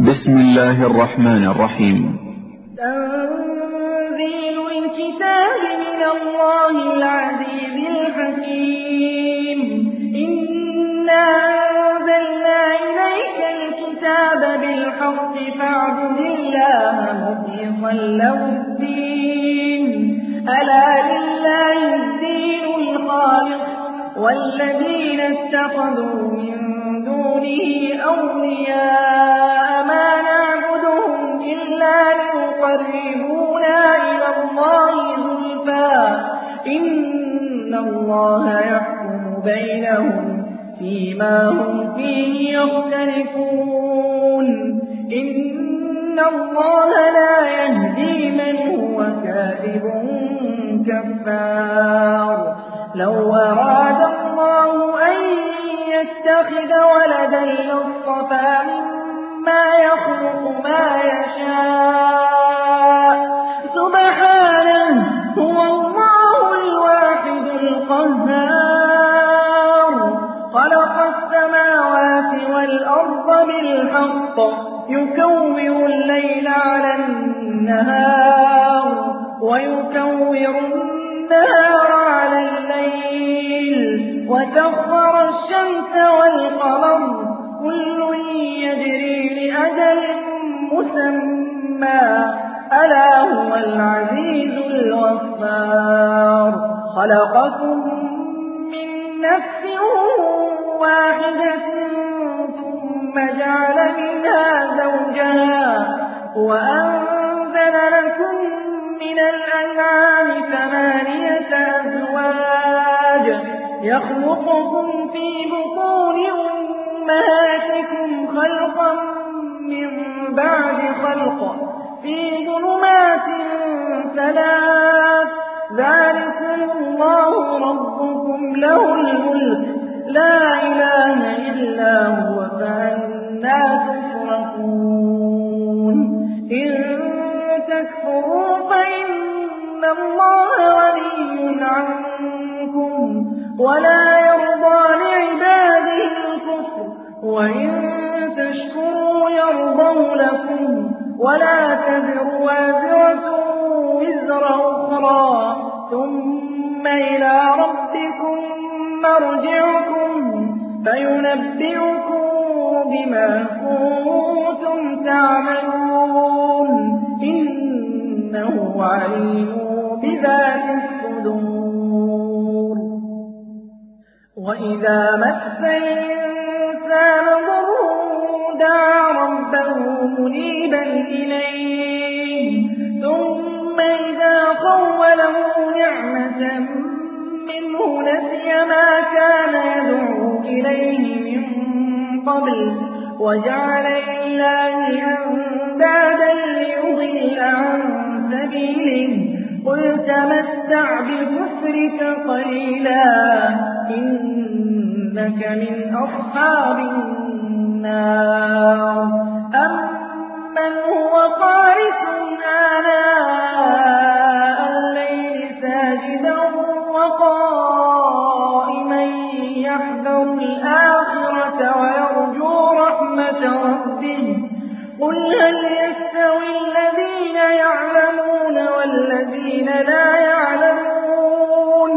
بسم الله الرحمن الرحيم. تنزيل الكتاب من الله العزيز الحكيم. إنا أنزلنا إليك الكتاب بالحق فاعبد الله مخلصا له الدين. ألا لله الدين الخالص والذين اتخذوا من دونه أولياء ما نعبدهم إلا ليقربونا إلى الله زلفى إن الله يحكم بينهم فيما هم فيه يختلفون. إن الله لا يهدي من هو كاذب كفار. لو أراد الله أن يتخذ ولدا لاصطفى مما يخلق ما يشاء سبحانه هو الله الواحد القهار. خلق السماوات والأرض بالحق يكور الليل على النهار ويكور النهار على الليل وسخر الشمس والقمر كل يجري لأجل مسمى ألا هو العزيز الغفار. خلقكم من نفس واحدة ثم جعل منها زوجها وأنزل لكم من الأنعام 8 أزواج يخلقكم في بطون أمهاتكم خلقا من بعد خلق في ظلمات 3 ذلكم الله ربكم له الملك لا إله إلا هو فأنى تصرفون. إن تكفروا فإن الله غني عنكم ولا يرضى لعباده الكفر وإن تشكروا يرضه لكم ولا تزر وازرة وزر أخرى ثم إلى ربكم مرجعكم فينبئكم بما كنتم تعملون. إنه عليم بذات الصدور. وإذا مس الإنسان ضر دعا ربه منيبا إليه ثم إذا خوله نعمة منه نسي ما كان يدعو إليه من قبل وجعل لله أندادا ليضل عن سبيله. قل تمتع بكفرك قليلا إنك من أصحاب النار. أمن هو قانت آناء الليل ساجدا وقائما يحذر الآخرة ويرجو رحمة ربه. قل هل يستوي الذين يعلمون والذين لا يعلمون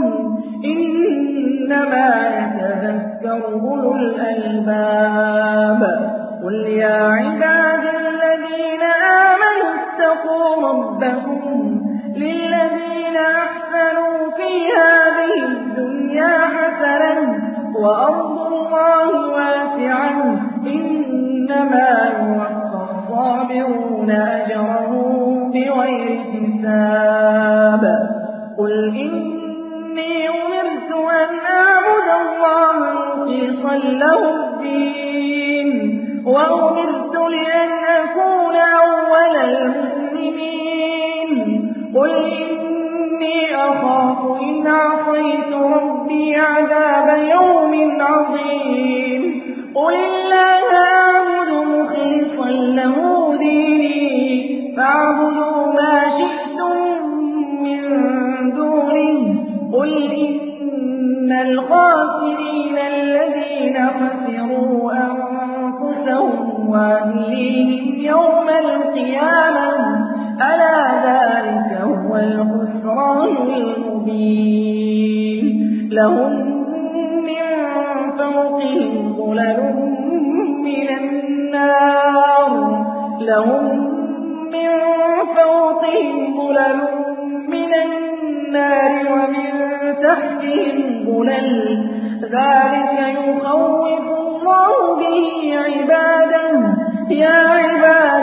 إنما يتذكر أولو الألباب. قل يا عباد الذين آمنوا اتقوا ربكم للذين أحسنوا في هذه الدنيا حسنة وأرض الله واسعة إنما يوفى الصابرون أجرهم بغير حساب. قل إني أمرت أن أعبد الله مخلصا له الدين وأمرت لأن أكون أول المسلمين. قل إني أخاف إن عصيت ربي عذاب يوم عظيم. قل الله أعبد مخلصا له ديني فاعبدوا ما شئتم من دونه. قل إن الخاسرين الذين خسروا أنفسهم وأهليهم يوم القيامة ألا ذلك هو الخسران المبين لهم من فوقهم ظلل من النار ومن تحتهم ظلل ذلك يخوف الله به عباده يا عباد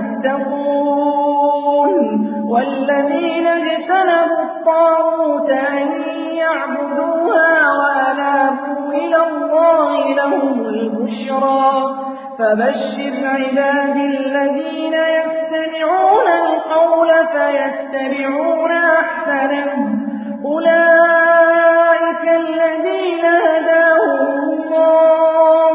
فاتقون والذين اجتنبوا الطاغوت أن يعبدوها وأنابوا إلى الله لهم البشرى فبشر عبادي الذين يستمعون القول فيتبعون أحسنه أولئك الذين هداهم الله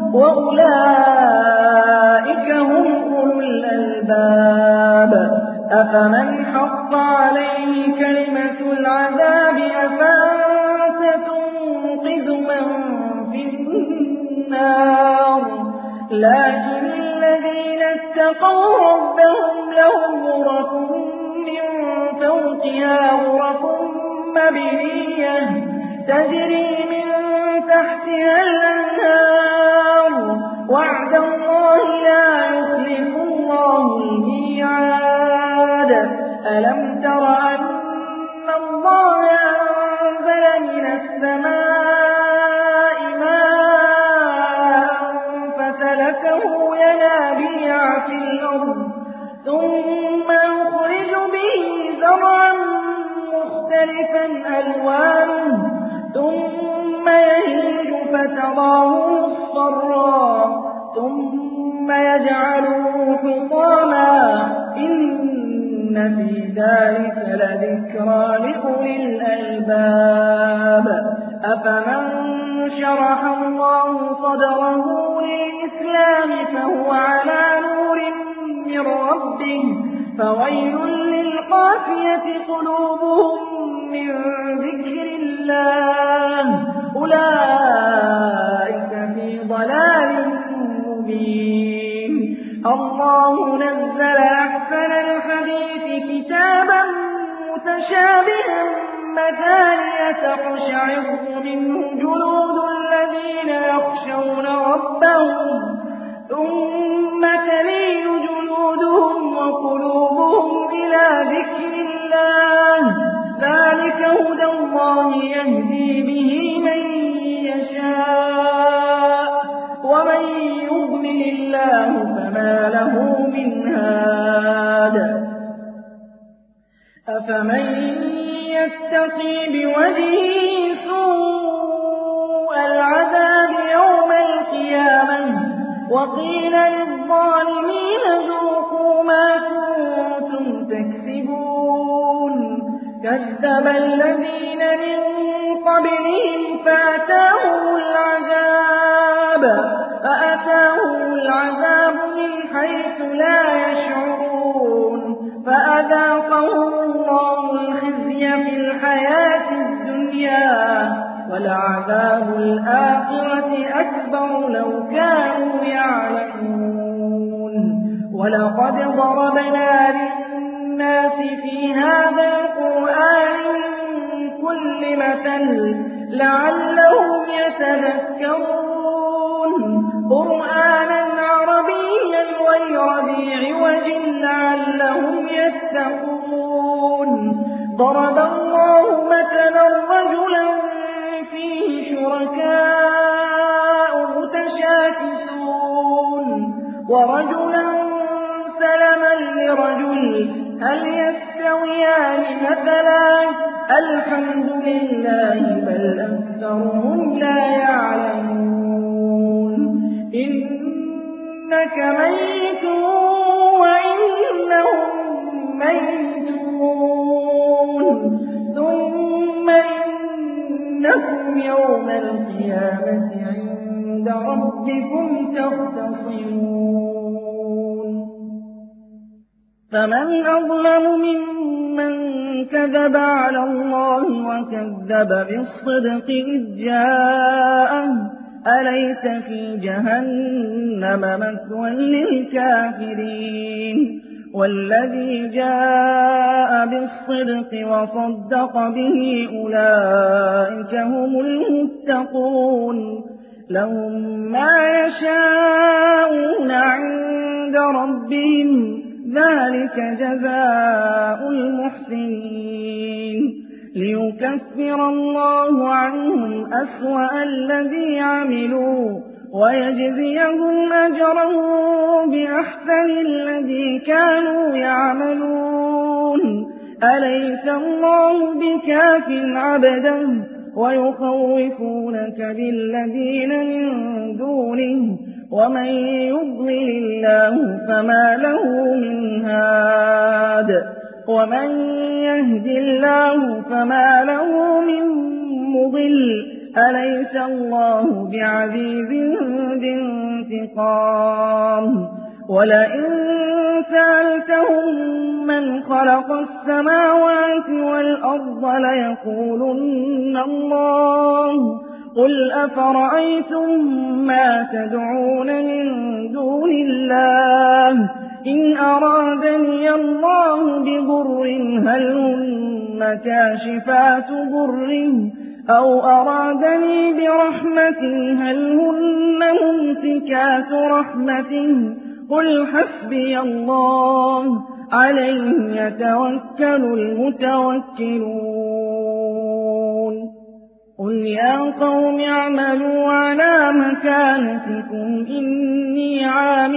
وأولئك هم أولو الألباب أفمن حق عليه كلمة العذاب أفأنت تنقذ من في النار لكن الذين اتقوا ربهم لهم غرف من فوقها غرف مبنية تجري من تحتها الأنهار وعد الله لا يخلف الله الميعاد ألم تر أن الله أنزل من السماء ماء فسلكه ينابيع في الأرض ثم يخرج به زرعا مختلفا ألوانه ثم يهيج فتراه مصفرا ثم يجعله حطاما إن في ذلك لذكرى لأولي الألباب أفمن شرح الله صدره للإسلام فهو على نور من ربه فويل للقاسية قلوبهم من ذكر الله أولئك في ضلال مبين الله نزل أحسن الحديث كتابا متشابها مثانية تقشعر منه جلود الذين يخشون ربهم ثم تلين جلودهم وقلوبهم إلى ذكر الله ذلك هدى الله يهدي به من يشاء ومن يضلل الله فما له من هاد أفمن يتقي بوجهه سوء العذاب يوم القيامة وقيل للظالمين ذوقوا ما كنتم تكسبون كذب الذين من قبلهم فأتاهم العذاب من حيث لا يشعرون فأذاقهم الله الخزي في الحياة الدنيا ولعذاب الآخرة أكبر لو كانوا يعلمون ولقد ضربنا للناس في هذا القرآن من كل مثل لعلهم يتذكرون قرآنا عربيا غير ذي عوج لعلهم يتقون ضرب الله مثلا رجلا فيه شركاء متشاكسون ورجلا سلما لرجل هل يستويان مثلا الحمد لله بل أكثرهم لا يعلمون إنك ميت وإنهم ميتون ثم إنكم يوم القيامة عند ربكم تختصمون فمن أظلم ممن كذب على الله وكذب بالصدق إذ جاءه أليس في جهنم مثوى للكافرين والذي جاء بالصدق وصدق به أولئك هم المتقون لهم ما يشاءون عند ربهم ذلك جزاء المحسنين ليكفر الله عنهم أسوأ الذي عملوا ويجزيهم أجرهم بأحسن الذي كانوا يعملون أليس الله بكاف عبده ويخوفونك بالذين من دونه ومن يضلل الله فما له من هاد ومن يهد الله فما له من مضل أليس الله بعزيز ذي انتقام ولئن سألتهم من خلق السماوات والأرض ليقولن الله قل أفرأيتم ما تدعون من دون الله إن أرادني الله بضر هل هن كاشفات ضره أو أرادني برحمة هل هن ممسكات رحمته قل حسبي الله عليه يتوكل المتوكلون قل يا قوم اعملوا على مكانتكم إني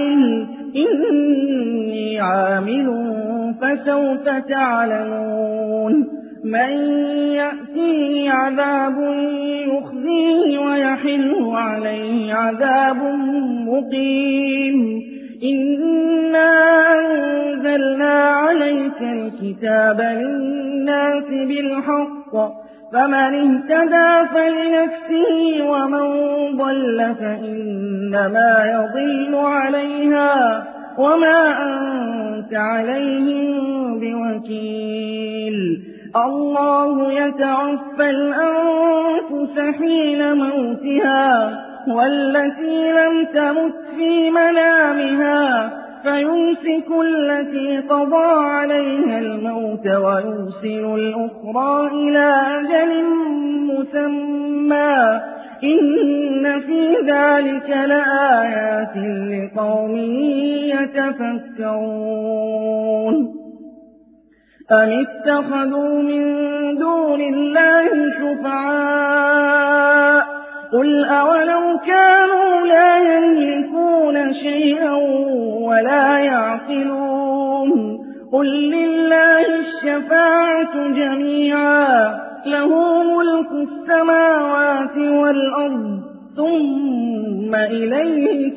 عامل فسوف تعلمون من يأتيه عذاب يخزيه ويحل عليه عذاب مقيم إنا أنزلنا عليك الكتاب للناس بالحق فمن اهتدى فلنفسه ومن ضل فإنما يضل عليها وما أنت عليهم بوكيل الله يتوفى الأنفس حين موتها والتي لم تمت في منامها فيمسك التي قضى عليها الموت ويرسل الأخرى إلى أجل مسمى إن في ذلك لآيات لقوم يتفكرون أم اتخذوا من دون الله شفعاء قل أولو كانوا لا يملكون شيئا ولا يعقلون قل لله الشفاعة جميعا له ملك السماوات والأرض ثم إليه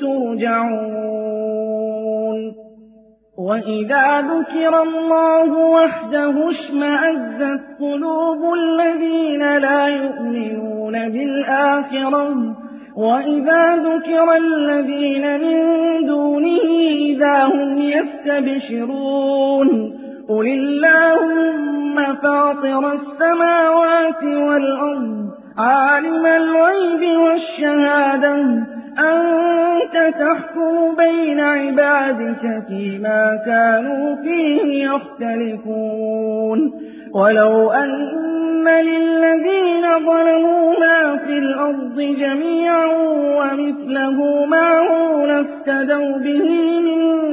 ترجعون وإذا ذكر الله وحده اشمأزت قلوب الذين لا يؤمنون بالآخرة وإذا ذكر الذين من دونه إذا هم يستبشرون قل اللهم فاطر السماوات والأرض عالم الغيب والشهادة أنت تحكم بين عبادك فيما كانوا فيه يختلفون ولو أن للذين ظلموا ما في الأرض جميعا ومثله معه لافتدوا به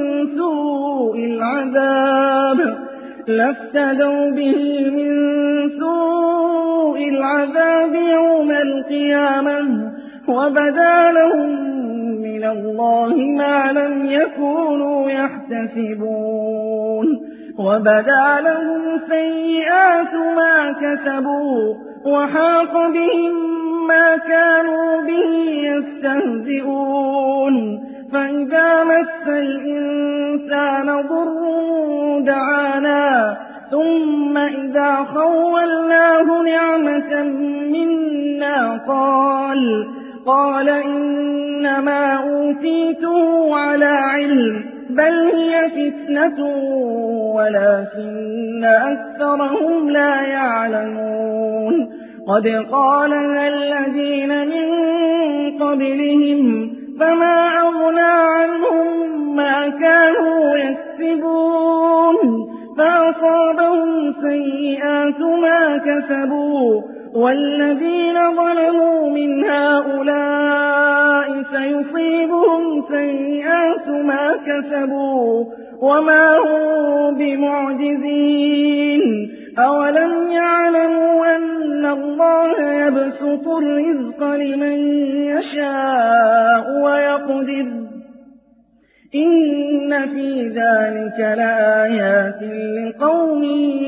من سوء العذاب يوم القيامة وبدا لهم من الله ما لم يكونوا يحتسبون وبدا لهم سيئات ما كسبوا وحاق بهم ما كانوا به يستهزئون فإذا مس الإنسان ضر دعانا ثم إذا خولناه نعمة منا قال إنما أوتيته على علم بل هي فتنة ولكن أكثرهم لا يعلمون قد قالها الذين من قبلهم فما أغنى عنهم ما كانوا يكسبون فأصابهم سيئات ما كسبوا والذين ظلموا من هؤلاء سيصيبهم سيئات ما كسبوا وما هم بمعجزين أولم يعلموا أن الله يبسط الرزق لمن يشاء ويقدر إن في ذلك لآيات لقوم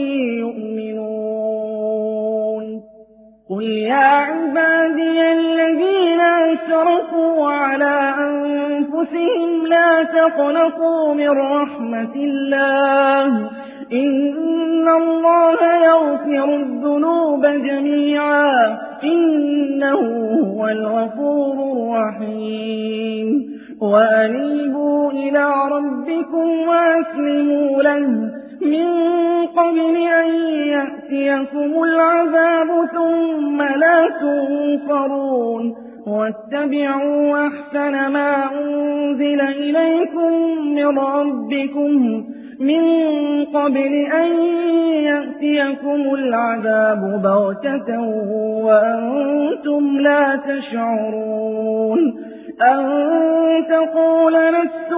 يؤمنون قل يا عبادي الذين أسرفوا على أنفسهم لا تقنطوا من رحمة الله إن الله يغفر الذنوب جميعا إنه هو الغفور الرحيم وأنيبوا إلى ربكم وأسلموا له من قبل أن يأتيكم العذاب ثم لا تنصرون واتبعوا أحسن ما أنزل إليكم من ربكم من قبل أن يأتيكم العذاب بغتة وأنتم لا تشعرون أن تقول نفس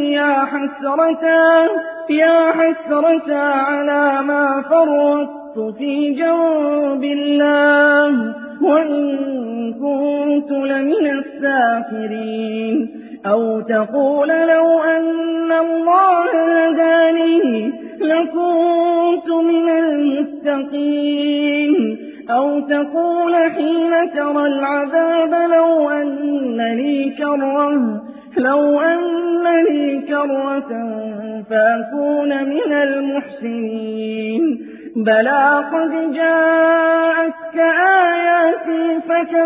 يا حسرة على ما فرطت في جنب الله وإن كنت لمن الساخرين أو تقول لو أن الله هداني لكنت من المتقين أو تقول حين ترى العذاب لو أن لي كرة فأكون من المحسنين بلى قد جاءتك آياتي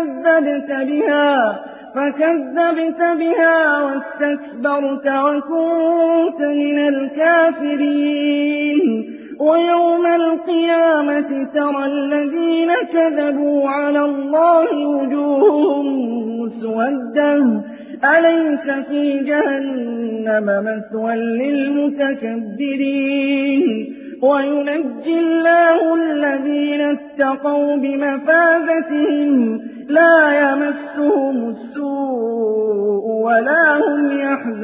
فكذبت بها واستكبرت وكنت من الكافرين ويوم القيامة ترى الذين كذبوا على الله وجوههم مسودة أليس في جهنم مثوى للمتكبرين وينجي الله الذين اتقوا بمفازتهم لا يمسهم السوء ولا هم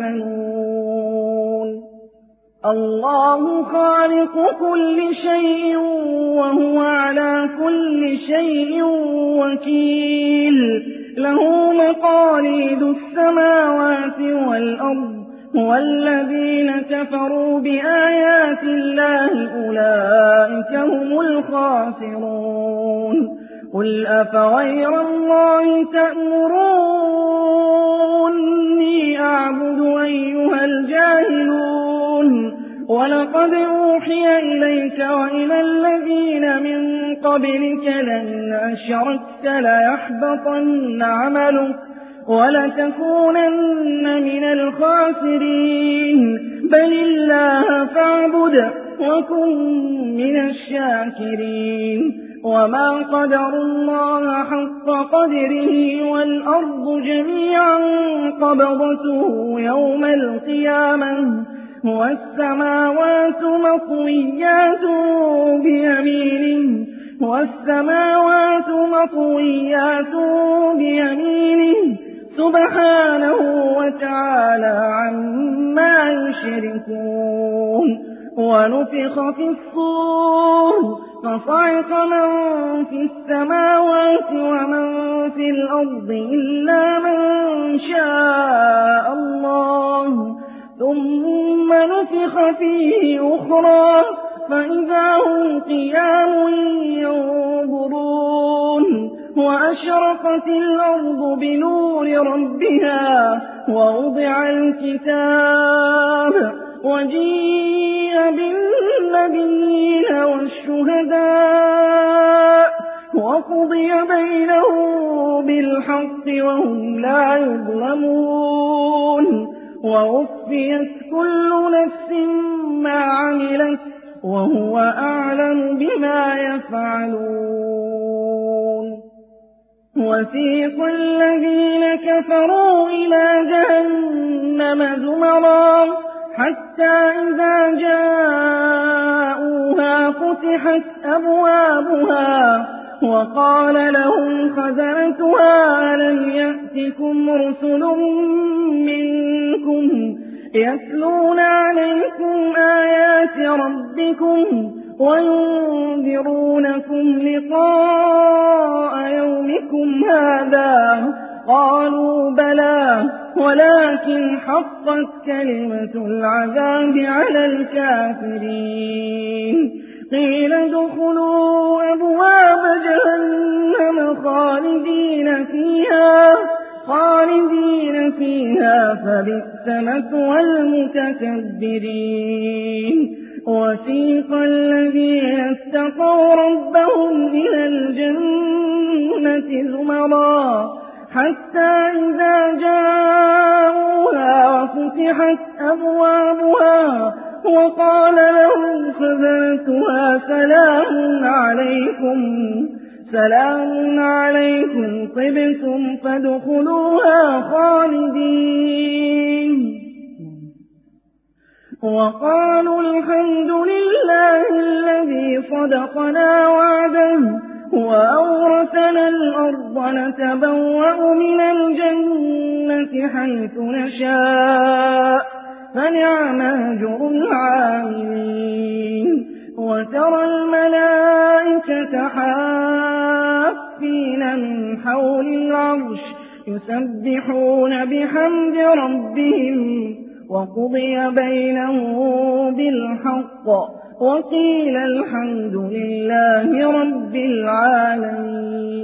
يحزنون الله خالق كل شيء وهو على كل شيء وكيل له مقاليد السماوات والأرض والذين كفروا بآيات الله أولئك هم الخاسرون قل أفغير الله تأمروني أعبد أيها الجاهلون ولقد أوحي إليك وإلى الذين من قبلك لئن أشركت ليحبطن عملك ولتكونن من الخاسرين بل الله فاعبد وكن من الشاكرين وما قدروا الله حق قدره والأرض جميعا قبضته يوم القيامة والسماوات مطويات بيمينه سبحانه وتعالى عما يشركون ونفخ في الصور فصعق من في السماوات ومن في الأرض إلا من شاء الله ثم نفخ فيه أخرى فإذا هم قيام ينظرون وأشرقت الأرض بنور ربها ووضع الكتاب وجيء بالنبيين والشهداء وقضي بينهم بالحق وهم لا يظلمون ووفيت كل نفس ما عملت وهو أعلم بما يفعلون وسيق الذين كفروا إلى جهنم زمرا حتى إذا جاءوها فتحت أبوابها وقال لهم خزنتها ألم يأتكم رسل منكم يتلون عليكم آيات ربكم وينذرونكم لقاء يومكم هذا قالوا بلى ولكن حقت كلمة العذاب على الكافرين قيل ادخلوا أبواب جهنم خالدين فيها فبئس مثوى المتكبرين وسيق الذين اتقوا ربهم إلى الجنة زمرا حتى إذا جاءوها وفتحت أبوابها وقال لهم خزنتها سلام عليكم طبتم فادخلوها خالدين وقالوا الحمد لله الذي صدقنا وعده وأورثنا الأرض نتبوأ من الجنة حيث نشاء فنعم أجر العاملين وترى الملائكة حافين من حول العرش يسبحون بحمد ربهم وقضي بينهم بالحق وقيل الحمد لله رب العالمين